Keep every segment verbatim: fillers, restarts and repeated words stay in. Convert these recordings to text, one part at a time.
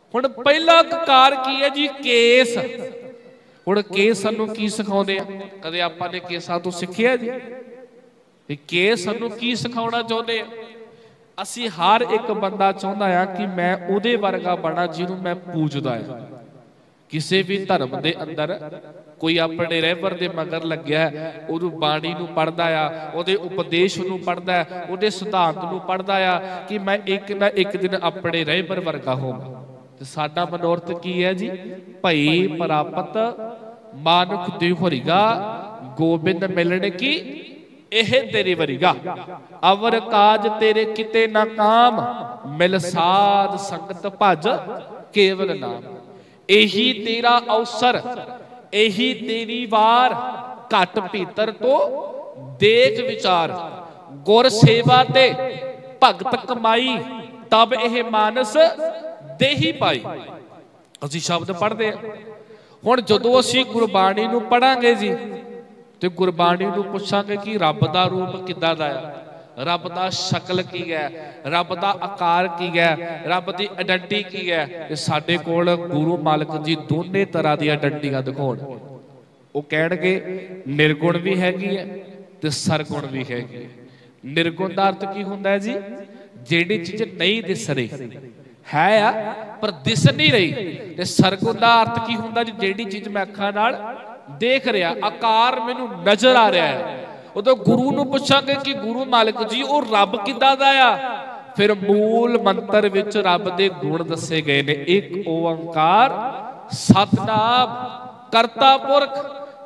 ਹੁਣ ਪਹਿਲਾ ਕਕਾਰ ਕੀ ਹੈ ਜੀ? ਕੇਸ। ਹੁਣ ਕੇਸ ਸਾਨੂੰ ਕੀ ਸਿਖਾਉਂਦੇ ਆ? ਕਦੇ ਆਪਾਂ ਨੇ ਕੇਸਾਂ ਤੋਂ ਸਿੱਖਿਆ ਜੀ? ਤੇ ਕੇਸ ਸਾਨੂੰ ਕੀ ਸਿਖਾਉਣਾ ਚਾਹੁੰਦੇ ਆ? ਅਸੀਂ ਹਰ ਇੱਕ ਬੰਦਾ ਚਾਹੁੰਦਾ ਆ ਕਿ ਮੈਂ ਉਹਦੇ ਵਰਗਾ ਬਣਾ ਜਿਹਨੂੰ ਮੈਂ ਪੂਜਦਾ ਆ। ਕਿਸੇ ਵੀ ਧਰਮ ਦੇ ਅੰਦਰ ਕੋਈ ਆਪਣੇ ਰਹਿਬਰ ਦੇ ਮਗਰ ਲੱਗਿਆ, ਉਹਨੂੰ ਬਾਣੀ ਨੂੰ ਪੜ੍ਹਦਾ ਆ, ਉਹਦੇ ਉਪਦੇਸ਼ ਨੂੰ ਪੜ੍ਹਦਾ, ਉਹਦੇ ਸਿਧਾਂਤ ਨੂੰ ਪੜ੍ਹਦਾ ਆ ਕਿ ਮੈਂ ਇੱਕ ਨਾ ਇੱਕ ਦਿਨ ਆਪਣੇ ਰਹਿਬਰ ਵਰਗਾ ਹੋਵਾਂ। ਤੇ ਸਾਡਾ ਮਨੋਰਥ ਕੀ ਹੈ ਜੀ? ਭਈ ਪ੍ਰਾਪਤ ਮਾਨੁਖ ਦੀ ਹੋਰੀਗਾ, ਗੋਬਿੰਦ ਮਿਲਣ ਕੀ ਇਹ ਤੇਰੀ ਵਰੀਗਾ। ਅਵਰ ਕਾਜ ਤੇਰੇ ਕਿਤੇ ਨਾ ਕਾਮ, ਮਿਲ ਸਾਧ ਸੰਗਤ ਭਜ ਕੇਵਲ ਨਾਮ। ਇਹੀ ਤੇਰਾ ਅਵਸਰ, ਇਹੀ ਤੇਰੀ ਵਾਰ, ਘਟ ਭੀਤਰ ਤੋਂ ਦੇਖ ਵਿਚਾਰ। ਗੁਰ ਸੇਵਾ ਤੇ ਭਗਤ ਕਮਾਈ, ਤਬ ਇਹ ਮਾਨਸ ਦੇਹੀ ਪਾਈ। ਅਸੀਂ ਸ਼ਬਦ ਪੜ੍ਹਦੇ ਹਾਂ। ਹੁਣ ਜਦੋਂ ਅਸੀਂ ਗੁਰਬਾਣੀ ਨੂੰ ਪੜਾਂਗੇ ਜੀ ਤੇ ਗੁਰਬਾਣੀ ਨੂੰ ਪੁੱਛਾਂਗੇ ਕਿ ਰੱਬ ਦਾ ਰੂਪ ਕਿੱਦਾਂ ਦਾ ਹੈ, ਰੱਬ ਦਾ ਸ਼ਕਲ ਕੀ ਹੈ, ਰੱਬ ਦਾ ਆਕਾਰ ਕੀ ਹੈ, ਰੱਬ ਦੀ ਆਇਡੈਂਟੀ ਕੀ ਹੈ। ਤੇ ਸਾਡੇ ਕੋਲ ਗੁਰੂ ਮਾਲਕ ਜੀ ਦੋਨੇ ਤਰ੍ਹਾਂ ਦੀਆਂ ਆਇਡੈਂਟੀਆਂ ਦਿਖਾਉਣ। ਉਹ ਕਹਿਣਗੇ ਨਿਰਗੁਣ ਵੀ ਹੈਗੀ ਹੈ ਤੇ ਸਰਗੁਣ ਵੀ ਹੈਗੀ ਹੈ। ਨਿਰਗੁਣ ਦਾ ਅਰਥ ਕੀ ਹੁੰਦਾ ਹੈ ਜੀ? ਜਿਹੜੀ ਚੀਜ਼ ਨਹੀਂ ਦਿਸ ਰਹੀ ਹੈ ਆ ਪਰ ਦਿਸ ਨਹੀਂ ਰਹੀ। ਤੇ ਸਰਗੁਣ ਦਾ ਅਰਥ ਕੀ ਹੁੰਦਾ ਜੀ? ਜਿਹੜੀ ਚੀਜ਼ ਮੈਂ ਅੱਖਾਂ ਨਾਲ ਦੇਖ ਰਿਹਾ, ਆਕਾਰ ਮੈਨੂੰ ਨਜ਼ਰ ਆ ਰਿਹਾ ਹੈ। ਉਦੋਂ ਗੁਰੂ ਨੂੰ ਪੁੱਛਾਂਗੇ ਕਿ ਗੁਰੂ ਮਾਲਕ ਜੀ ਉਹ ਰੱਬ ਕਿੱਦਾਂ ਦਾ ਆ? ਫਿਰ ਮੂਲ ਮੰਤਰ ਵਿੱਚ ਰੱਬ ਦੇ ਗੁਣ ਦੱਸੇ ਗਏ ਨੇ। ਇੱਕ ਓੰਕਾਰ ਸਤਿਨਾਮ ਕਰਤਾ ਪੁਰਖ,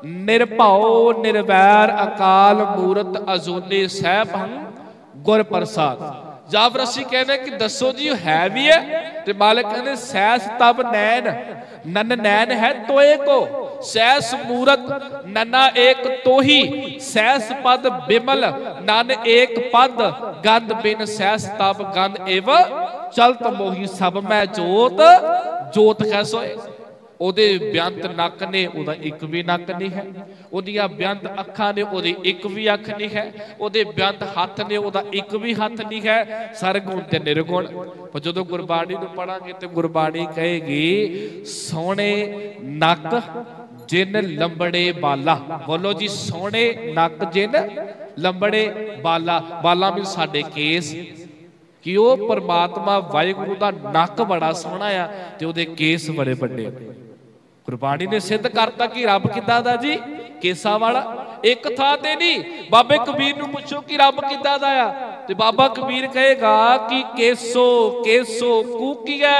ਨਿਰਭਉ ਨਿਰਵੈਰ, ਅਕਾਲ ਮੂਰਤ ਅਜੂਨੀ ਸੈਭੰ ਗੁਰ ਪ੍ਰਸਾਦ। ਜਾਂ ਫਿਰ ਅਸੀਂ ਕਹਿੰਦੇ ਕਿ ਦੱਸੋ ਜੀ ਉਹ ਹੈ ਵੀ ਹੈ? ਤੇ ਮਾਲਕ ਕਹਿੰਦੇ ਸੈਸ ਤਬ ਨੈਣ, ਨਨ ਨੈਣ ਹੈ ਤੋਏ ਕੋ, ਸੈਸ ਮੂਰਤ ਨਨਾ ਏਕ ਤੋਹੀ, ਸੈਸ ਪਦ ਬਿਮਲ ਨਨ ਏਕ ਪਦ, ਗੰਧ ਬਿਨ ਸੈਸ ਤਬ ਗੰਧ ਏਵ ਚਲਤ ਮੋਹੀ। ਸਭ ਮੈਂ ਜੋਤ ਜੋਤ ਹੈ ਸੋਏ। ਉਹਦੇ ਬੇਅੰਤ ਨੱਕ ਨੇ, ਉਹਦਾ ਇੱਕ ਵੀ ਨੱਕ ਨਹੀਂ ਹੈ। ਉਹਦੀਆਂ ਬੇਅੰਤ ਅੱਖਾਂ ਨੇ, ਉਹਦੀ ਇੱਕ ਵੀ ਅੱਖ ਨਹੀਂ ਹੈ। ਉਹਦੇ ਬੇਅੰਤ ਹੱਥ ਨੇ, ਉਹਦਾ ਇੱਕ ਵੀ ਹੱਥ ਨਹੀਂ ਹੈ। ਸਰਗੁਣ ਤੇ ਨਿਰਗੁਣ। ਪਰ ਜਦੋਂ ਗੁਰਬਾਣੀ ਨੂੰ ਪੜਾਂਗੇ ਤੇ ਗੁਰਬਾਣੀ ਕਹੇਗੀ ਸੋਹਣੇ ਨੱਕ ਜਿਨ ਲੰਬੜੇ ਬਾਲਾ। ਬੋਲੋ ਜੀ, ਸੋਹਣੇ ਨੱਕ ਜਿਨ ਲੰਬੜੇ ਬਾਲਾ। ਬਾਲਾ ਵੀ ਸਾਡੇ ਕੇਸ, ਕਿ ਉਹ ਪਰਮਾਤਮਾ ਵਾਹਿਗੁਰੂ ਦਾ ਨੱਕ ਬੜਾ ਸੋਹਣਾ ਆ ਤੇ ਉਹਦੇ ਕੇਸ ਬੜੇ ਵੱਡੇ। ਗੁਰਬਾਣੀ ਨੇ ਸਿੱਧ ਕਰਤਾ ਕਿ ਰੱਬ ਕਿੱਦਾਂ ਦਾ ਜੀ? ਕੇਸਾਂ ਵਾਲਾ। ਇੱਕ ਥਾਂ ਤੇ ਨਹੀਂ, ਬਾਬੇ ਕਬੀਰ ਨੂੰ ਪੁੱਛੋ ਕਿ ਰੱਬ ਕਿੱਦਾਂ ਦਾ ਆ, ਤੇ ਬਾਬਾ ਕਬੀਰ ਕਹੇਗਾ ਕਿ ਕੇਸੋ ਕੇਸੋ ਕੂਕੀਐ।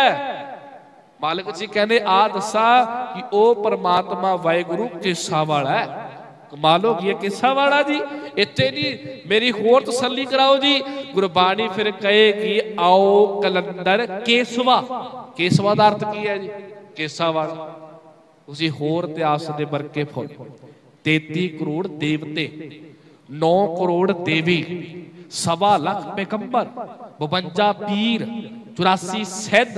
ਮਾਲਕ ਜੀ ਕਹਿੰਦੇ ਆ ਦੱਸਾ ਕਿ ਉਹ ਪਰਮਾਤਮਾ ਵਾਹਿਗੁਰੂ ਕੇਸਾਂ ਵਾਲਾ ਹੈ। ਕਮਾਲ ਹੋ ਗਈ ਹੈ, ਕੇਸਾਂ ਵਾਲਾ ਜੀ। ਇੱਥੇ ਨਹੀਂ, ਮੇਰੀ ਹੋਰ ਤਸੱਲੀ ਕਰਾਓ ਜੀ। ਗੁਰਬਾਣੀ ਫਿਰ ਕਹੇਗੀ ਆਓ ਕਲੰਦਰ ਕੇਸਵਾ। ਕੇਸਵਾ ਦਾ ਅਰਥ ਕੀ ਹੈ ਜੀ? ਕੇਸਾਂ ਵਾਲਾ। ਤੁਸੀਂ ਹੋਰ ਇਤਿਹਾਸ ਦੇ ਵਰਕੇ ਫੁੱਲ। ਤੇਤੀ ਕਰੋੜ ਦੇਵਤੇ, ਨੌ ਕਰੋੜ ਦੇਵੀ, ਸਵਾ ਲੱਖ ਪੈਗੰਬਰ, ਬਵੰਜਾ ਪੀਰ, ਚੁਰਾਸੀ ਸਿੱਧ,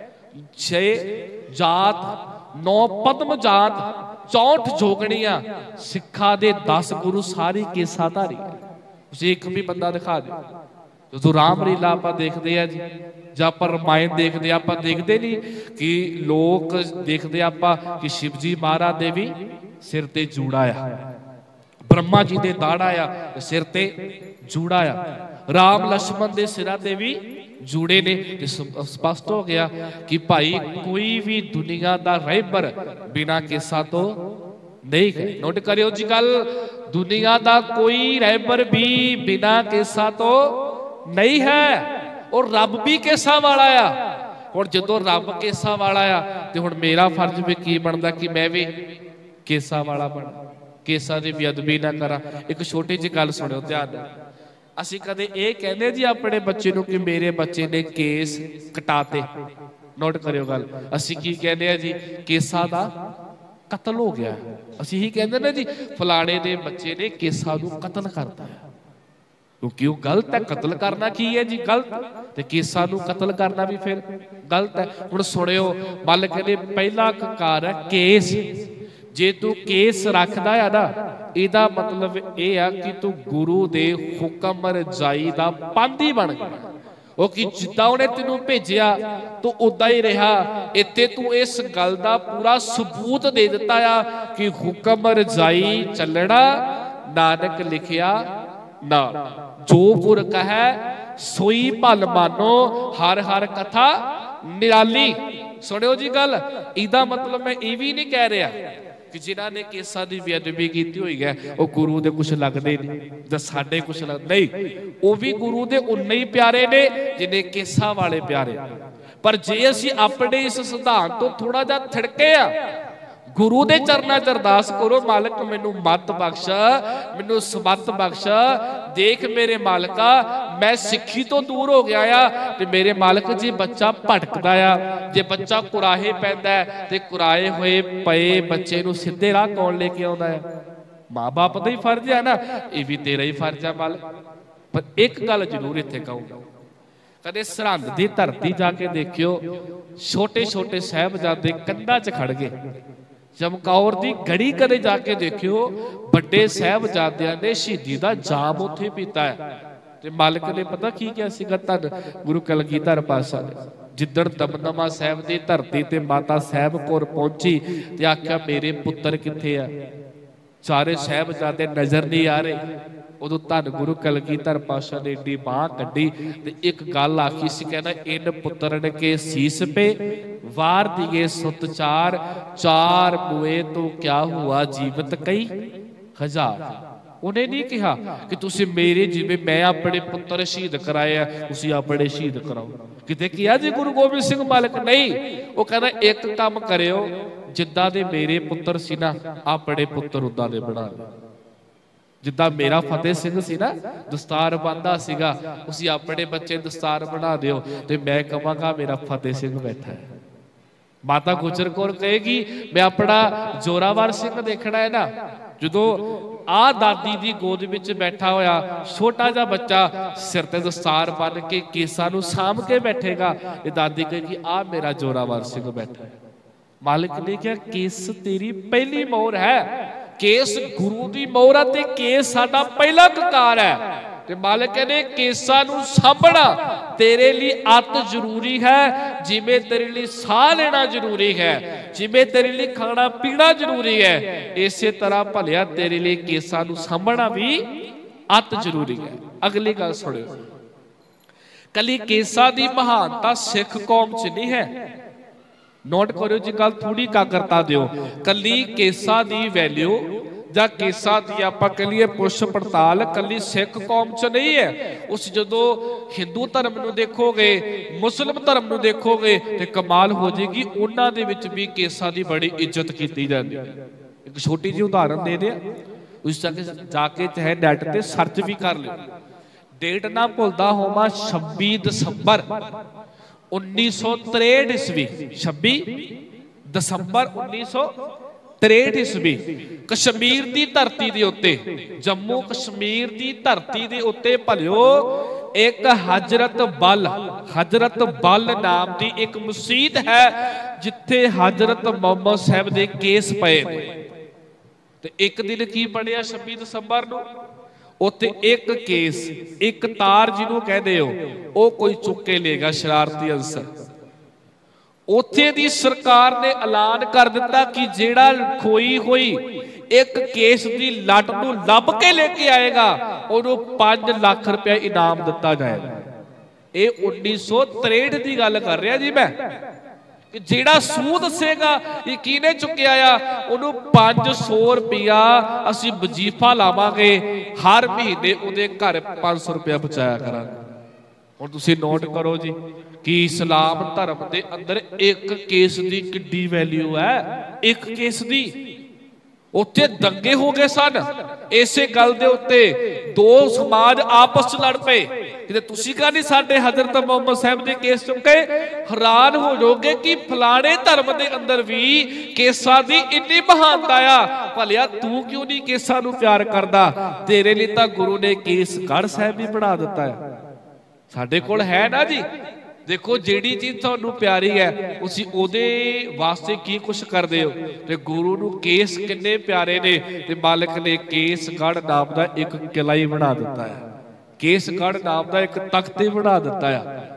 ਛੇ ਜਾਤ, ਨੌ ਪਦਮ ਜਾਤ, ਚੌਂਠ ਜੋਗਣੀਆਂ, ਸਿੱਖਾਂ ਦੇ ਦਸ ਗੁਰੂ, ਸਾਰੀ ਕੇਸਾਂ ਧਾਰੀ। ਤੁਸੀਂ ਇੱਕ ਵੀ ਬੰਦਾ ਦਿਖਾ ਦਿਓ। ਜਦੋਂ ਰਾਮ ਲੀਲਾ ਆਪਾਂ ਦੇਖਦੇ ਆ ਜੀ, ਜਾਂ ਆਪਾਂ ਰਮਾਇਣ ਦੇਖਦੇ ਆ, ਆਪਾਂ ਦੇਖਦੇ ਨਹੀਂ ਕਿ ਲੋਕ ਦੇਖਦੇ ਆਪਾਂ ਕਿ ਸ਼ਿਵ ਜੀ ਮਹਾਰਾਜ ਦੇ ਵੀ ਸਿਰ ਤੇ ਜੂੜਾ ਆ, ਬ੍ਰਹਮਾ ਜੀ ਦੇ ਦਾੜਾ ਆ, ਸਿਰ ਤੇ ਜੂੜਾ ਆ, ਰਾਮ ਲక్ష్మణ ਦੇ ਸਿਰਾਂ ਤੇ ਵੀ ਜੂੜੇ ਨੇ। ਤੇ ਸਪਸ਼ਟ ਹੋ ਗਿਆ ਕਿ ਭਾਈ ਕੋਈ ਵੀ ਦੁਨੀਆ ਦਾ ਰਹਿਬਰ ਬਿਨਾਂ ਕੇਸਾਂ ਤੋਂ ਨਹੀਂ ਹੈ। ਨੋਟ ਕਰਿਓ ਜੀ ਗੱਲ, ਦੁਨੀਆ ਦਾ ਕੋਈ ਰਹਿਬਰ ਵੀ ਬਿਨਾਂ ਕੇਸਾਂ ਤੋਂ ਨਹੀਂ ਹੈ। ਔਰ ਰੱਬ ਵੀ ਕੇਸਾਂ ਵਾਲਾ ਆ। ਹੁਣ ਜਦੋਂ ਰੱਬ ਕੇਸਾਂ ਵਾਲਾ ਆ ਤੇ ਹੁਣ ਮੇਰਾ ਫਰਜ਼ ਵੀ ਕੀ ਬਣਦਾ ਕਿ ਮੈਂ ਵੀ ਕੇਸਾਂ ਵਾਲਾ ਬਣਾ, ਕੇਸਾਂ ਦੀ ਬੇਅਦਬੀ ਨਾ ਕਰਾਂ। ਇੱਕ ਛੋਟੀ ਜਿਹੀ ਗੱਲ ਸੁਣਿਓ ਧਿਆਨ ਨਾਲ। ਅਸੀਂ ਕਦੇ ਇਹ ਕਹਿੰਦੇ ਜੀ ਆਪਣੇ ਬੱਚੇ ਨੂੰ ਕਿ ਮੇਰੇ ਬੱਚੇ ਨੇ ਕੇਸ ਕਟਾਤੇ। ਨੋਟ ਕਰਿਓ ਗੱਲ, ਅਸੀਂ ਕੀ ਕਹਿੰਦੇ ਆ ਜੀ? ਕੇਸਾਂ ਦਾ ਕਤਲ ਹੋ ਗਿਆ। ਅਸੀਂ ਹੀ ਕਹਿੰਦੇ ਨਾ ਜੀ ਫਲਾਣੇ ਦੇ ਬੱਚੇ ਨੇ ਕੇਸਾਂ ਨੂੰ ਕਤਲ ਕਰਤਾ, ਕਿਉਂਕਿ ਉਹ ਗਲਤ ਹੈ। ਕਤਲ ਕਰਨਾ ਕੀ ਹੈ ਜੀ? ਗਲਤ। ਤੇ ਕੇਸਾਂ ਨੂੰ ਕਤਲ ਕਰਨਾ ਵੀ ਫਿਰ ਗਲਤ ਹੈ। ਹੁਣ ਸੁਣਿਓ, ਮਾਲਕ ਕਹਿੰਦੇ ਪਹਿਲਾ ਕਕਾਰ ਹੈ ਕੇਸ। ਜੇ ਤੂੰ ਕੇਸ ਰੱਖਦਾ ਆ ਨਾ, ਇਹਦਾ ਮਤਲਬ ਇਹ ਆ ਕਿ ਤੂੰ ਗੁਰੂ ਦੇ ਹੁਕਮ ਰਜਾਈ ਦਾ ਪਾਂਧੀ ਬਣ ਗਿਆ। ਉਹ ਕਿ ਜਿੱਦਾਂ ਉਹਨੇ ਤੈਨੂੰ ਭੇਜਿਆ ਤੂੰ ਉਦਾਂ ਹੀ ਰਿਹਾ। ਇੱਥੇ ਤੂੰ ਇਸ ਗੱਲ ਦਾ ਪੂਰਾ ਸਬੂਤ ਦੇ ਦਿੱਤਾ ਆ ਕਿ ਹੁਕਮ ਰਜਾਈ ਚੱਲਣਾ ਨਾਨਕ ਲਿਖਿਆ ਨਾਲ, ਜੋ ਗੁਰ ਕਹੈ ਸੋਈ ਭਲ ਮਾਨੋ, ਹਰ ਹਰ ਕਥਾ ਨਿਰਾਲੀ। ਸੁਣਿਓ ਜੀ ਗੱਲ, ਇਹਦਾ ਮਤਲਬ ਮੈਂ ਇਹ ਵੀ ਨਹੀਂ ਕਹਿ ਰਿਹਾ ਕਿ ਜਿਨ੍ਹਾਂ ਨੇ ਕੇਸਾਂ ਦੀ ਬੇਅਦਬੀ ਕੀਤੀ ਹੋਈ ਹੈ ਉਹ ਗੁਰੂ ਦੇ ਕੁਛ ਲੱਗਦੇ ਨਹੀਂ ਜਾਂ ਸਾਡੇ ਕੁਛ ਲੱਗ ਨਹੀਂ, ਉਹ ਵੀ ਗੁਰੂ ਦੇ ਉਨੇ ਹੀ ਪਿਆਰੇ ਨੇ ਜਿੰਨੇ ਕੇਸਾਂ ਵਾਲੇ ਪਿਆਰੇ। ਪਰ ਜੇ ਅਸੀਂ ਆਪਣੇ ਇਸ ਸਿਧਾਂਤ ਤੋਂ ਥੋੜਾ ਜਿਹਾ ਥਿੜਕੇ ਆ, ਗੁਰੂ ਦੇ ਚਰਨਾਂ 'ਚ ਅਰਦਾਸ ਕਰੋ, ਮਾਲਕ ਮੈਨੂੰ ਮੱਤ ਬਖਸ਼, ਮੈਨੂੰ ਸਮੱਤ ਬਖਸ਼। ਦੇਖ ਮੇਰੇ ਮਾਲਕਾ, ਮੈਂ ਸਿੱਖੀ ਤੋਂ ਦੂਰ ਹੋ ਗਿਆ ਆ ਤੇ ਮੇਰੇ ਮਾਲਕ ਜੇ ਬੱਚਾ ਭਟਕਦਾ ਆ, ਜੇ ਬੱਚਾ ਕੁਰਾਹੇ ਪੈਂਦਾ ਤੇ ਕੁਰਾਏ ਹੋਏ ਪਏ ਬੱਚੇ ਨੂੰ ਸਿੱਧੇ ਰਾਹ ਕੌਣ ਲੈ ਕੇ ਆਉਂਦਾ ਆ? ਮਾਂ ਬਾਪ ਦਾ ਹੀ ਫਰਜ਼ ਆ ਨਾ, ਇਹ ਵੀ ਤੇਰਾ ਹੀ ਫਰਜ਼ ਆ ਮਾਲਕ। ਪਰ ਇੱਕ ਗੱਲ ਜ਼ਰੂਰ ਇੱਥੇ ਕਹੂੰਗਾ, ਕਦੇ ਸਰਹੰਦ ਦੀ ਧਰਤੀ ਜਾ ਕੇ ਦੇਖਿਓ, ਛੋਟੇ ਛੋਟੇ ਸਾਹਿਬਜ਼ਾਦੇ ਕੰਧਾਂ 'ਚ ਖੜ ਗਏ। ਚਮਕੌਰ ਦੀ ਗੜੀ ਕਦੇ ਜਾ ਕੇ ਦੇਖਿਓ, ਵੱਡੇ ਸਾਹਿਬਜ਼ਾਦਿਆਂ ਨੇ ਸ਼ਹੀਦੀ ਦਾ ਜਾਮ ਉੱਥੇ ਪੀਤਾ ਹੈ। ਤੇ ਮਾਲਕ ਨੇ ਪਤਾ ਕੀ ਕਿਹਾ ਸੀਗਾ? ਧੰਨ ਗੁਰੂ ਕਲਗੀਧਰ ਪਾਤਸ਼ਾਹ ਨੇ ਜਿੱਦਣ ਦਮਦਮਾ ਸਾਹਿਬ ਦੀ ਧਰਤੀ ਤੇ ਮਾਤਾ ਸਾਹਿਬ ਕੌਰ ਪਹੁੰਚੀ ਤੇ ਆਖਿਆ ਮੇਰੇ ਪੁੱਤਰ ਕਿੱਥੇ ਆ? ਸਾਰੇ ਸਾਹਿਬਜ਼ਾਦੇ ਨਜ਼ਰ ਨਹੀਂ ਆ ਰਹੇ। ਉਦੋਂ ਧੰਨ ਗੁਰੂ ਕਲਗੀਧਰ ਪਾਤਸ਼ਾਹ ਨੇ ਏਡੀ ਬਾਂਹ ਕੱਢੀ ਤੇ ਇੱਕ ਗੱਲ ਆਖੀ ਸੀ, ਕਹਿੰਦਾ ਇਨ ਪੁੱਤਰਨ ਕੇ ਸੀਸ ਪੇ ਵਾਰ ਦੀਏ ਸੁਤ ਚਾਰ, ਚਾਰ ਬੂਏ ਤੋਂ ਕਿਆ ਹੁਆ ਜੀਵਤ ਕਈ ਹਜ਼ਾਰ। ਉਹਨੇ ਨਹੀਂ ਕਿਹਾ ਕਿ ਤੁਸੀਂ ਮੇਰੇ ਜਿਵੇਂ ਮੈਂ ਆਪਣੇ ਪੁੱਤਰ ਸ਼ਹੀਦ ਕਰਾਏ ਆ ਤੁਸੀਂ ਆਪਣੇ ਸ਼ਹੀਦ ਕਰਾਓ। ਕਿਤੇ ਕਿਹਾ ਜੀ ਗੁਰੂ ਗੋਬਿੰਦ ਸਿੰਘ ਮਾਲਕ? ਨਹੀਂ, ਉਹ ਕਹਿੰਦਾ ਇੱਕ ਕੰਮ ਕਰਿਓ, ਜਿੱਦਾਂ ਦੇ ਮੇਰੇ ਪੁੱਤਰ ਸੀ ਨਾ ਆਪਣੇ ਪੁੱਤਰ ਉਦਾਂ ਦੇ ਬਣਾ ਲਓ। ਜਿੱਦਾਂ ਮੇਰਾ ਫਤਿਹ ਸਿੰਘ ਸੀ ਨਾ, ਦਸਤਾਰ ਬੰਨ੍ਹਦਾ ਸੀਗਾ, ਤੁਸੀਂ ਆਪਣੇ ਬੱਚੇ ਦਸਤਾਰ ਬਣਾ ਦਿਓ ਤੇ ਮੈਂ ਕਹਾਂਗਾ ਮੇਰਾ ਫਤਿਹ ਸਿੰਘ ਬੈਠਾ ਹੈ। ਮਾਤਾ ਗੁਜਰ ਕੌਰ ਕਹੇਗੀ ਮੈਂ ਆਪਣਾ ਜ਼ੋਰਾਵਰ ਸਿੰਘ ਦੇਖਣਾ ਹੈ ਨਾ, ਜਦੋਂ ਆਹ ਦਾਦੀ ਦੀ ਗੋਦ ਵਿੱਚ ਬੈਠਾ ਹੋਇਆ ਛੋਟਾ ਜਿਹਾ ਬੱਚਾ ਸਿਰ ਤੇ ਦਸਤਾਰ ਬੰਨ੍ਹ ਕੇ ਕੇਸਾਂ ਨੂੰ ਸਾਂਭ ਕੇ ਬੈਠੇਗਾ, ਇਹ ਦਾਦੀ ਕਹੇਗੀ ਆਹ ਮੇਰਾ ਜ਼ੋਰਾਵਰ ਸਿੰਘ ਬੈਠਾ ਹੈ। ਮਾਲਿਕ ਨੇ ਕਿਹਾ ਕੇਸ ਤੇਰੀ ਪਹਿਲੀ ਮੋਹਰ ਹੈ, ਕੇਸ ਗੁਰੂ ਦੀ ਮੋਹਰ ਹੈ ਤੇ ਕੇਸ ਸਾਡਾ ਪਹਿਲਾ ਕਕਾਰ ਹੈ। ਤੇ ਮਾਲਕ ਕਹਿੰਦੇ ਕੇਸਾਂ ਨੂੰ ਸਾਂਭਣਾ ਤੇਰੇ ਲਈ ਅਤ ਜ਼ਰੂਰੀ ਹੈ, ਜਿਵੇਂ ਤੇਰੇ ਲਈ ਸਾਹ ਲੈਣਾ ਜ਼ਰੂਰੀ ਹੈ, ਜਿਵੇਂ ਤੇਰੇ ਲਈ ਖਾਣਾ ਪੀਣਾ ਜ਼ਰੂਰੀ ਹੈ, ਇਸੇ ਤਰ੍ਹਾਂ ਭਲਿਆ ਤੇਰੇ ਲਈ ਕੇਸਾਂ ਨੂੰ ਸਾਂਭਣਾ ਵੀ ਅਤ ਜ਼ਰੂਰੀ ਹੈ। ਅਗਲੀ ਗੱਲ ਸੁਣਿਓ, ਕੱਲੀ ਕੇਸਾਂ ਦੀ ਮਹਾਨਤਾ ਸਿੱਖ ਕੌਮ 'ਚ ਨਹੀਂ ਹੈ। ਨੋਟ ਕਰਿਓ ਜੀ ਗੱਲ, ਥੋੜੀ ਕਾਗਰਤਾ ਦਿਓ। ਕੱਲੀ ਕੇਸਾਂ ਦੀ ਵੈਲਿਊ ਜਾਂ ਕੇਸਾਂ ਦੀ ਆਪਾਂ ਕਹੀਏ ਪੁੱਛ ਪੜਤਾਲ ਕੱਲੀ ਸਿੱਖ ਕੌਮ 'ਚ ਨਹੀਂ ਹੈ। ਉਸ ਜਦੋਂ ਹਿੰਦੂ ਧਰਮ ਨੂੰ ਦੇਖੋਗੇ, ਮੁਸਲਿਮ ਧਰਮ ਨੂੰ ਦੇਖੋਗੇ ਤੇ ਕਮਾਲ ਹੋ ਜਾਏਗੀ, ਉਹਨਾਂ ਦੇ ਵਿੱਚ ਵੀ ਕੇਸਾਂ ਦੀ ਬੜੀ ਇੱਜ਼ਤ ਕੀਤੀ ਜਾਂਦੀ ਹੈ। ਇੱਕ ਛੋਟੀ ਜਿਹੀ ਉਦਾਹਰਨ ਦੇ ਦਿਆਂ, ਉਸ ਜਾ ਕੇ ਜਾ ਕੇ ਚਾਹੇ ਨੈਟ ਤੇ ਸਰਚ ਵੀ ਕਰ ਲਿਓ। ਡੇਟ ਨਾ ਭੁੱਲਦਾ ਹੋਵਾਂ, ਛੱਬੀ ਦਸੰਬਰ ਉੱਨੀ ਸੌ ਤਰੇਹਠ ਈਸਵੀ, ਛੱਬੀ ਦਸੰਬਰ ਉੱਨੀ ਸੌ ਤਰੇਹਠ ਈਸਵੀ, ਕਸ਼ਮੀਰ ਦੀ ਧਰਤੀ ਦੇ ਉੱਤੇ, ਜੰਮੂ ਕਸ਼ਮੀਰ ਦੀ ਧਰਤੀ ਦੇ ਉੱਤੇ ਭਲਿਓ ਇੱਕ ਹਜ਼ਰਤ ਬਲ, ਹਜ਼ਰਤ ਬਲ ਨਾਮ ਦੀ ਇੱਕ ਮਸਜਿਦ ਹੈ ਜਿੱਥੇ ਹਜ਼ਰਤ ਮੁਹੰਮਦ ਸਾਹਿਬ ਦੇ ਕੇਸ ਪਏ ਨੇ। ਤੇ ਇੱਕ ਦਿਨ ਕੀ ਬਣਿਆ ਛੱਬੀ ਦਸੰਬਰ ਨੂੰ, ਉੱਥੇ ਇੱਕ ਕੇਸ, ਇੱਕ ਤਾਰ ਜਿਹਨੂੰ ਕਹਿੰਦੇ ਹੋ, ਉਹ ਕੋਈ ਚੁੱਕ ਕੇ ਲੇਗਾ ਸ਼ਰਾਰਤੀ ਅਨਸਰ। ਉੱਥੇ ਦੀ ਸਰਕਾਰ ਨੇ ਐਲਾਨ ਕਰ ਦਿੱਤਾ ਕਿ ਜਿਹੜਾ ਖੋਈ ਹੋਈ ਇੱਕ ਕੇਸ ਦੀ ਲੱਟ ਨੂੰ ਲੱਭ ਕੇ ਲੈ ਕੇ ਆਏਗਾ ਉਹਨੂੰ ਪੰਜ ਲੱਖ ਰੁਪਏ ਇਨਾਮ ਦਿੱਤਾ ਜਾਏਗਾ। ਇਹ ਉੱਨੀ ਸੌ ਤਰੇਹਠ ਦੀ ਗੱਲ ਕਰ ਰਿਹਾ ਜੀ ਮੈਂ, ਕਿ ਜਿਹੜਾ ਸੂਹ ਦੱਸੇਗਾ ਇਹ ਕਿਹਨੇ ਚੁੱਕਿਆ ਆ, ਉਹਨੂੰ ਪੰਜ ਸੌ ਰੁਪਇਆ ਅਸੀਂ ਵਜ਼ੀਫਾ ਲਾਵਾਂਗੇ, ਹਰ ਮਹੀਨੇ ਉਹਦੇ ਘਰ ਪੰਜ ਸੌ ਰੁਪਇਆ ਪਹੁੰਚਾਇਆ ਕਰਾਂਗੇ। ਹੁਣ ਤੁਸੀਂ ਨੋਟ ਕਰੋ ਜੀ ਕਿ ਇਸਲਾਮ ਧਰਮ ਦੇ ਅੰਦਰ ਇੱਕ ਕੇਸ ਦੀ ਕਿੱਡੀ ਵੈਲਿਊ ਹੈ, ਇੱਕ ਕੇਸ ਦੀ। ਉੱਥੇ ਦੰਗੇ ਹੋ ਗਏ ਸਨ ਇਸੇ ਗੱਲ ਦੇ ਉੱਤੇ, ਦੋ ਸਮਾਜ ਆਪਸ ਚ ਲੜ ਪਏ। ਕਿਤੇ ਤੁਸੀਂ ਕਹਾਂ ਨਹੀਂ ਸਾਡੇ ਹਜ਼ਰਤ ਮੁਹੰਮਦ ਸਾਹਿਬ ਦੇ ਕੇਸ ਚੁੱਕੇ, ਹੈਰਾਨ ਹੋ ਜਾਓਗੇ ਕਿ ਫਲਾਣੇ ਧਰਮ ਦੇ ਅੰਦਰ ਵੀ ਕੇਸਾਂ ਦੀ ਇੰਨੀ ਮਹਾਨਤਾ ਆ। ਭਲਿਆ ਤੂੰ ਕਿਉਂ ਨਹੀਂ ਕੇਸਾਂ ਨੂੰ ਪਿਆਰ ਕਰਦਾ? ਤੇਰੇ ਲਈ ਤਾਂ ਗੁਰੂ ਨੇ ਕੇਸਗੜ੍ਹ ਸਾਹਿਬ ਵੀ ਬਣਾ ਦਿੱਤਾ ਹੈ। ਸਾਡੇ ਕੋਲ ਹੈ ਨਾ ਜੀ। ਦੇਖੋ ਜਿਹੜੀ ਚੀਜ਼ ਤੁਹਾਨੂੰ ਪਿਆਰੀ ਹੈ ਤੁਸੀਂ ਉਹਦੇ ਵਾਸਤੇ ਕੀ ਕੁਛ ਕਰਦੇ ਹੋ। ਤੇ ਗੁਰੂ ਨੂੰ ਕੇਸ ਕਿੰਨੇ ਪਿਆਰੇ ਨੇ, ਤੇ ਮਾਲਕ ਨੇ ਕੇਸਗੜ੍ਹ ਨਾਮ ਦਾ ਇੱਕ ਕਿਲਾ ਹੀ ਬਣਾ ਦਿੱਤਾ ਹੈ, ਕੇਸਗੜ੍ਹ ਨਾਮ ਦਾ ਇੱਕ ਤਖਤ ਹੀ ਬਣਾ ਦਿੱਤਾ ਹੈ।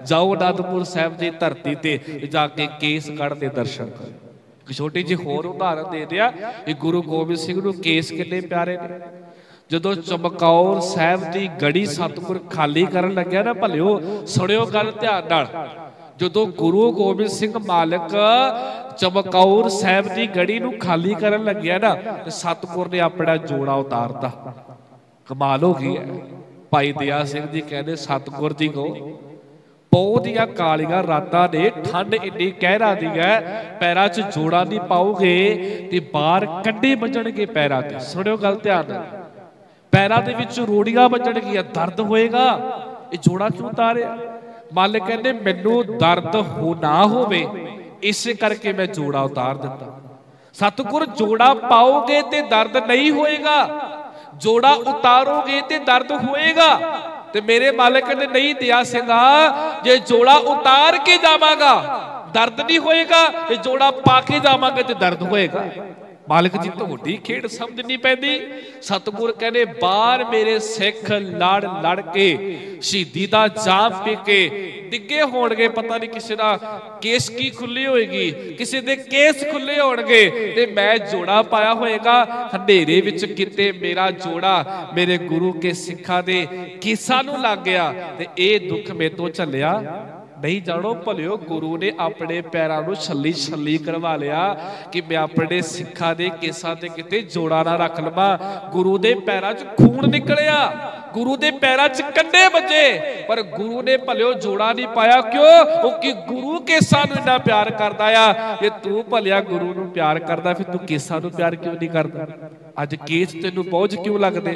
ਜਾਓ ਅਨੰਦਪੁਰ ਸਾਹਿਬ ਦੀ ਧਰਤੀ ਤੇ ਜਾ ਕੇ ਕੇਸਗੜ੍ਹ ਦੇ ਦਰਸ਼ਨ ਕਰੋ। ਇੱਕ ਛੋਟੀ ਜਿਹੀ ਹੋਰ ਉਦਾਹਰਨ ਦੇ ਦਿਆ ਕਿ ਗੁਰੂ ਗੋਬਿੰਦ ਸਿੰਘ ਨੂੰ ਕੇਸ ਕਿੰਨੇ ਪਿਆਰੇ ਨੇ। ਜਦੋਂ ਚਮਕੌਰ ਸਾਹਿਬ ਦੀ ਗੜੀ ਸਤਿਗੁਰ ਖਾਲੀ ਕਰਨ ਲੱਗਿਆ ਨਾ, ਭਲਿਓ ਸੁਣਿਓ ਗੱਲ ਧਿਆਨ ਨਾਲ, ਜਦੋਂ ਗੁਰੂ ਗੋਬਿੰਦ ਸਿੰਘ ਮਾਲਕ ਚਮਕੌਰ ਸਾਹਿਬ ਦੀ ਗੜੀ ਨੂੰ ਖਾਲੀ ਕਰਨ ਲੱਗਿਆ ਨਾ, ਤੇ ਸਤਿਗੁਰ ਨੇ ਆਪਣਾ ਜੋੜਾ ਉਤਾਰਤਾ। ਕਮਾਲ ਹੋ ਗਈ ਹੈ। ਭਾਈ ਦਇਆ ਸਿੰਘ ਜੀ ਕਹਿੰਦੇ ਸਤਿਗੁਰ ਜੀ ਕੋ ਪੌ ਦੀਆਂ ਕਾਲੀਆਂ ਰਾਤਾਂ ਨੇ, ਠੰਡ ਇੰਨੀ ਕਹਿਰਾ ਦੀ ਹੈ, ਪੈਰਾਂ 'ਚ ਜੋੜਾ ਨਹੀਂ ਪਾਓਗੇ ਤੇ ਬਾਹਰ ਕੰਡੇ ਵੱਜਣਗੇ ਪੈਰਾਂ ਤੇ। ਸੁਣਿਓ ਗੱਲ ਧਿਆਨ ਨਾਲ, ਪੈਰਾਂ ਦੇ ਵਿੱਚ ਰੋੜੀਆਂ ਵੱਜਣਗੀਆਂ, ਦਰਦ ਹੋਏਗਾ। ਇਹ ਜੋੜਾ ਕਿਉਂ ਉਤਾਰਿਆ? ਮਾਲਕ ਕਹਿੰਦੇ ਮੈਨੂੰ ਦਰਦ ਹੋ ਨਾ ਹੋਵੇ, ਇਸੇ ਕਰਕੇ ਮੈਂ ਜੋੜਾ ਉਤਾਰ ਦਿੱਤਾ। ਸਤਿਗੁਰ ਜੋੜਾ ਪਾਓਗੇ ਤੇ ਦਰਦ ਨਹੀਂ ਹੋਏਗਾ, ਜੋੜਾ ਉਤਾਰੋਗੇ ਤੇ ਦਰਦ ਹੋਏਗਾ। ਤੇ ਮੇਰੇ ਮਾਲਕ ਕਹਿੰਦੇ ਨਹੀਂ ਦਇਆ ਸਿੰਘਾ, ਜੇ ਜੋੜਾ ਉਤਾਰ ਕੇ ਜਾਵਾਂਗਾ ਦਰਦ ਨਹੀਂ ਹੋਏਗਾ, ਤੇ ਜੋੜਾ ਪਾ ਕੇ ਜਾਵਾਂਗੇ ਤੇ ਦਰਦ ਹੋਏਗਾ। ਮਾਲਕ ਜੀ ਤੁਹਾਡੀ ਖੇਡ ਸਮਝ ਨਹੀਂ ਪੈਂਦੀ। ਸਤਿਗੁਰ ਕਹਿੰਦੇ ਬਾਹਰ ਮੇਰੇ ਸਿੱਖ ਲੜ ਲੜ ਕੇ ਸ਼ਹੀਦੀ ਦਾ ਜਾਮ ਪੀ ਕੇ ਡਿੱਗੇ ਹੋਣਗੇ, ਪਤਾ ਨਹੀਂ ਕਿਸੇ ਦਾ ਕੇਸ ਕੀ ਖੁੱਲੀ ਹੋਏਗੀ, ਕਿਸੇ ਦੇ ਕੇਸ ਖੁੱਲੇ ਹੋਣਗੇ, ਤੇ ਮੈਂ ਜੋੜਾ ਪਾਇਆ ਹੋਏਗਾ। ਹਨੇਰੇ ਵਿੱਚ ਕਿਤੇ ਮੇਰਾ ਜੋੜਾ ਮੇਰੇ ਗੁਰੂ ਕੇ ਸਿੱਖਾਂ ਦੇ ਕੇਸਾਂ ਨੂੰ ਲੱਗ ਗਿਆ, ਤੇ ਇਹ ਦੁੱਖ ਮੇਰੇ ਤੋਂ ਝੱਲਿਆ ਨਹੀਂ ਜਾਣੋ। ਭਲਿਓ ਗੁਰੂ ਨੇ ਆਪਣੇ ਪੈਰਾਂ ਨੂੰ ਛੱਲੀ ਛੱਲੀ ਕਰਵਾ ਲਿਆ ਕਿ ਮੈਂ ਆਪਣੇ ਸਿੱਖਾਂ ਦੇ ਕੇਸਾਂ ਤੇ ਕਿਤੇ ਜੋੜਾ ਨਾ ਰੱਖ ਲਵਾਂ। ਗੁਰੂ ਦੇ ਪੈਰਾਂ 'ਚ ਖੂਨ ਨਿਕਲਿਆ, ਗੁਰੂ ਦੇ ਪੈਰਾਂ 'ਚ ਕੰਡੇ ਵੱਜੇ, ਪਰ ਗੁਰੂ ਨੇ ਭਲਿਓ ਜੋੜਾ ਨਹੀਂ ਪਾਇਆ। ਕਿਉਂ? ਉਹ ਕਿ ਗੁਰੂ ਕੇਸਾਂ ਨੂੰ ਇੰਨਾ ਪਿਆਰ ਕਰਦਾ ਆ। ਜੇ ਤੂੰ ਭਲਿਆ ਗੁਰੂ ਨੂੰ ਪਿਆਰ ਕਰਦਾ, ਫਿਰ ਤੂੰ ਕੇਸਾਂ ਨੂੰ ਪਿਆਰ ਕਿਉਂ ਨਹੀਂ ਕਰਦਾ? ਅੱਜ ਕੇਸ ਤੈਨੂੰ ਬੋਝ ਕਿਉਂ ਲੱਗਦੇ?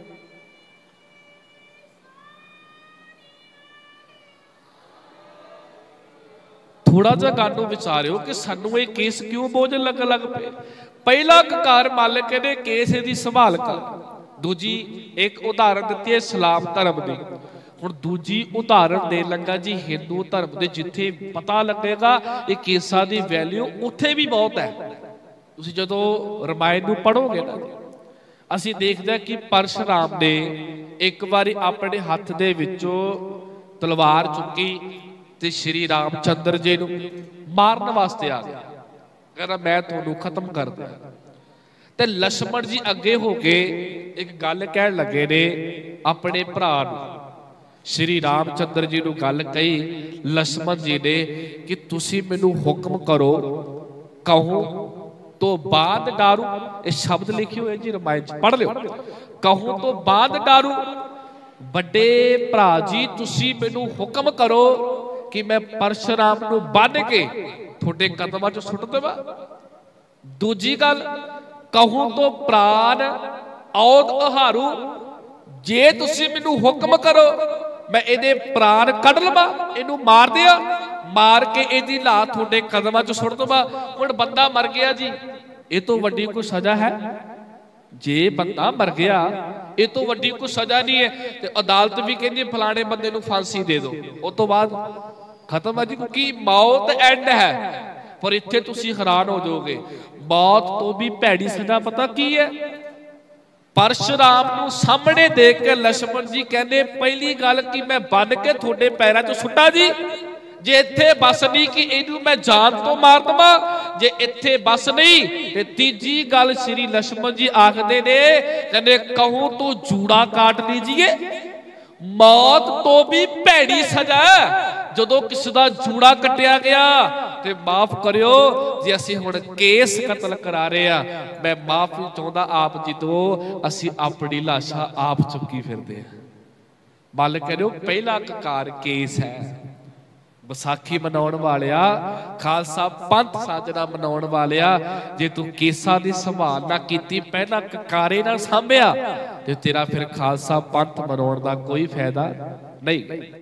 ਥੋੜਾ ਜਿਹਾ ਗੱਲ ਨੂੰ ਵਿਚਾਰਿਓ ਕਿ ਸਾਨੂੰ ਇਹ ਕੇਸ ਕਿਉਂ ਬੋਝ ਲੱਗ ਲੱਗ ਪਏ। ਪਹਿਲਾ ਕਕਾਰ ਮਾਲਕ ਕਹਿੰਦੇ ਕੇਸ ਦੀ ਸੰਭਾਲ ਕਰ। ਦੂਜੀ ਇੱਕ ਉਦਾਹਰਨ ਦਿੱਤੀ ਹੈ ਇਸਲਾਮ ਧਰਮ ਦੀ। ਹੁਣ ਦੂਜੀ ਉਦਾਹਰਨ ਦੇਣ ਲੱਗਾ ਜੀ ਹਿੰਦੂ ਧਰਮ ਦੇ, ਜਿੱਥੇ ਪਤਾ ਲੱਗੇਗਾ ਇਹ ਕੇਸਾਂ ਦੀ ਵੈਲਿਊ ਉੱਥੇ ਵੀ ਬਹੁਤ ਹੈ। ਤੁਸੀਂ ਜਦੋਂ ਰਮਾਇਣ ਨੂੰ ਪੜ੍ਹੋਗੇ ਨਾ, ਅਸੀਂ ਦੇਖਦੇ ਹਾਂ ਕਿ ਪਰਸ਼ੁਰਾਮ ਨੇ ਇੱਕ ਵਾਰੀ ਆਪਣੇ ਹੱਥ ਦੇ ਵਿੱਚੋਂ ਤਲਵਾਰ ਚੁੱਕੀ ਤੇ ਸ਼੍ਰੀ ਰਾਮ ਚੰਦਰ ਜੀ ਨੂੰ ਮਾਰਨ ਵਾਸਤੇ ਆ ਗਿਆ, ਕਹਿੰਦਾ ਮੈਂ ਤੁਹਾਨੂੰ ਖਤਮ ਕਰ ਦਿਆਂ। ਤੇ ਲਛਮਣ ਜੀ ਅੱਗੇ ਹੋ ਕੇ ਇੱਕ ਗੱਲ ਕਹਿਣ ਲੱਗੇ ਨੇ ਆਪਣੇ ਭਰਾ ਨੂੰ, ਸ਼੍ਰੀ ਰਾਮ ਚੰਦਰ ਜੀ ਨੂੰ ਗੱਲ ਕਹੀ ਲਛਮਣ ਜੀ ਨੇ ਕਿ ਤੁਸੀਂ ਮੈਨੂੰ ਹੁਕਮ ਕਰੋ, ਕਹੋ ਤੋਂ ਬਾਅਦ ਡਾਰੂ। ਇਹ ਸ਼ਬਦ ਲਿਖੇ ਹੋਏ ਜੀ ਰਮਾਇਣ 'ਚ, ਪੜ੍ਹ ਲਿਓ। ਕਹੋ ਤੋਂ ਬਾਅਦ ਡਾਰੂ। ਵੱਡੇ ਭਰਾ ਜੀ ਤੁਸੀਂ ਮੈਨੂੰ ਹੁਕਮ ਕਰੋ ਕਿ ਮੈਂ ਪਰਸ਼ੁਰਾਮ ਨੂੰ ਬੰਨ੍ਹ ਕੇ ਤੁਹਾਡੇ ਕਦਮਾਂ 'ਚ ਸੁੱਟ ਦੇਵਾਂ। ਦੂਜੀ ਗੱਲ, ਕਹੂੰ ਤੋਂ ਪ੍ਰਾਣ ਔਦ ਅਹਾਰੂ, ਜੇ ਤੁਸੀਂ ਮੈਨੂੰ ਹੁਕਮ ਕਰੋ ਮੈਂ ਇਹਦੇ ਪ੍ਰਾਣ ਕੱਢ ਲਵਾਂ, ਇਹਨੂੰ ਮਾਰ ਦਿਆਂ, ਮਾਰ ਕੇ ਇਹਦੀ ਲਾਹ ਤੁਹਾਡੇ ਕਦਮਾਂ 'ਚ ਸੁੱਟ ਦੇਵਾਂ। ਹੁਣ ਬੰਦਾ ਮਰ ਗਿਆ ਜੀ, ਇਹ ਤੋਂ ਵੱਡੀ ਕੋਈ ਸਜ਼ਾ ਹੈ? ਜੇ ਬੰਦਾ ਮਰ ਗਿਆ ਇਹ ਤੋਂ ਵੱਡੀ ਕੋਈ ਸਜ਼ਾ ਨਹੀਂ ਹੈ। ਤੇ ਅਦਾਲਤ ਵੀ ਕਹਿੰਦੀ ਫਲਾਣੇ ਬੰਦੇ ਨੂੰ ਫਾਂਸੀ ਦੇ ਦਿਓ, ਉਸ ਤੋਂ ਬਾਅਦ ਖਤਮ ਹੈ ਜੀ, ਕਿਉਂਕਿ ਮੌਤ ਐਂਡ ਹੈ। ਪਰ ਇੱਥੇ ਤੁਸੀਂ ਹੈਰਾਨ ਹੋ ਜਾਓਗੇ, ਮੌਤ ਤੋਂ ਵੀ ਭੈੜੀ ਸਜ਼ਾ ਪਤਾ ਕੀ ਹੈ? ਪਰਸ਼ੁਰਾਮ ਨੂੰ ਸਾਹਮਣੇ ਦੇਖ ਕੇ ਲਛਮਣ ਜੀ ਕਹਿੰਦੇ ਪਹਿਲੀ ਗੱਲ ਕਿ ਮੈਂ ਬੰਨ ਕੇ ਤੁਹਾਡੇ ਪੈਰਾਂ 'ਚ ਸੁੱਟਾਂ ਜੀ, ਜੇ ਇੱਥੇ ਬਸ ਨਹੀਂ ਕਿ ਇਹਨੂੰ ਮੈਂ ਜਾਨ ਤੋਂ ਮਾਰ ਦਵਾਂ, ਜੇ ਇੱਥੇ ਬਸ ਨਹੀਂ ਤੇ ਤੀਜੀ ਗੱਲ ਸ਼੍ਰੀ ਲਛਮਣ ਜੀ ਆਖਦੇ ਨੇ, ਕਹਿੰਦੇ ਕਹੂੰ ਤੂੰ ਜੂੜਾ ਕਾਟ ਲੀਜੀਏ। ਮੌਤ ਤੋਂ ਵੀ ਭੈੜੀ ਸਜ਼ਾ ਜਦੋਂ ਕਿਸੇ ਦਾ ਜੂੜਾ ਕੱਟਿਆ ਗਿਆ। ਤੇ ਮਾਫ ਕਰਿਓ ਜੇ ਅਸੀਂ ਹੁਣ ਕੇਸ ਕਤਲ ਕਰਾ ਰਹੇ ਆ, ਮੈਂ ਮਾਫੀ ਚਾਹੁੰਦਾ ਆਪ ਜੀ ਤੋਂ, ਅਸੀਂ ਆਪਣੀ ਲਾਸ਼ਾਂ ਆਪ ਚੁੱਕੀ ਫਿਰਦੇ ਆ। ਮਾਲਕ ਕਹਿੰਦੇ ਪਹਿਲਾ ਕਕਾਰ ਕੇਸ ਹੈ। ਵਿਸਾਖੀ ਮਨਾਉਣ ਵਾਲਿਆ, ਖਾਲਸਾ ਪੰਥ ਸਾਜਣਾ ਮਨਾਉਣ ਵਾਲਿਆ, ਜੇ ਤੂੰ ਕੇਸਾਂ ਦੀ ਸੰਭਾਲ ਨਾ ਕੀਤੀ, ਪਹਿਲਾਂ ਕਕਾਰੇ ਨਾਲ ਸਾਂਭਿਆ, ਤੇ ਤੇਰਾ ਫਿਰ ਖਾਲਸਾ ਪੰਥ ਮਨਾਉਣ ਦਾ ਕੋਈ ਫਾਇਦਾ ਨਹੀਂ।